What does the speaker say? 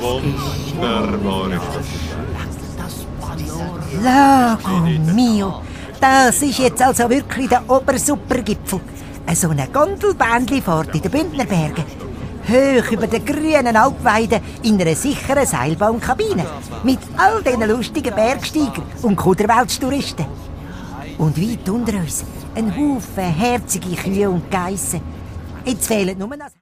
Wunderbar ist das. Lago mio, das ist jetzt also wirklich der Obersupergipfel. So eine Gondelbändli fährt in den Bündnerbergen. Hoch über den grünen Alpweiden in einer sicheren Seilbahnkabine. Mit all diesen lustigen Bergsteigern und Kuderweltstouristen. Und weit unter uns ein Haufen herzige Kühe und Geissen. Jetzt fehlen nur noch...